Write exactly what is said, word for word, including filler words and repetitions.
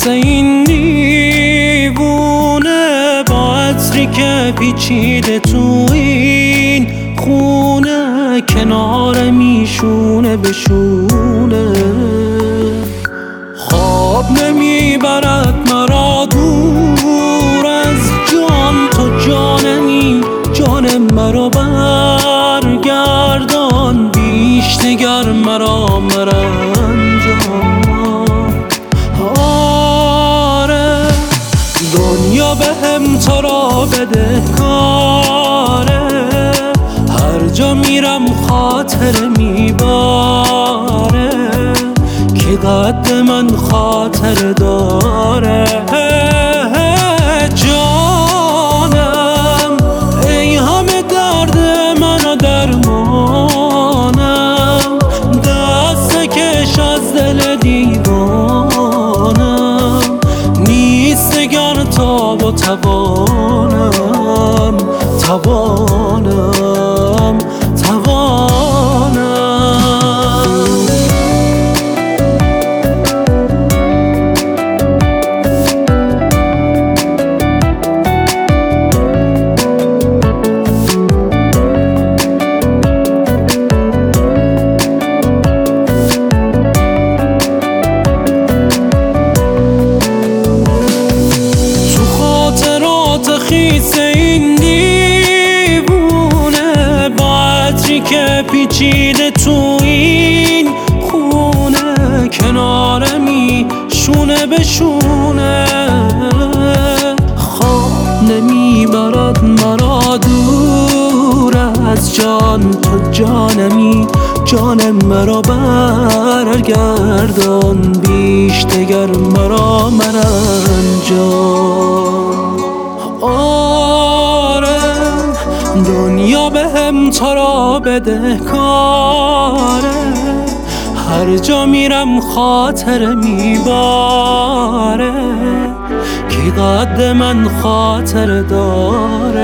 خیس این دیوونه، با عطری که پیچیده تو این خونه، کنار میشونه بشونه. خواب نمیبرد مرا دور از جان، تو جانمی جان مرا برگردان، بیش نگر مرا مرنجان. آره دنیا به هم تو را بده کاره، هر جا میرم خاطر میباره، که قد من خاطر داره. جانم ای همه درد من و درمانم، دست کش از دل دیوانم، نیست نگر تاب و توانم، توانم توانم. خیس این دیوونه، با عطری که پیچیده تو این خونه، کنار میشونه بشونه. خواب نمیبرد مرا دور از جان، تو جانمی جان مرا برگردان، بیش دگر مرا مرنجان. آره دنیا به هم تو را بده کاره، هر جا میرم خاطر میباره، که قد من خاطر داره.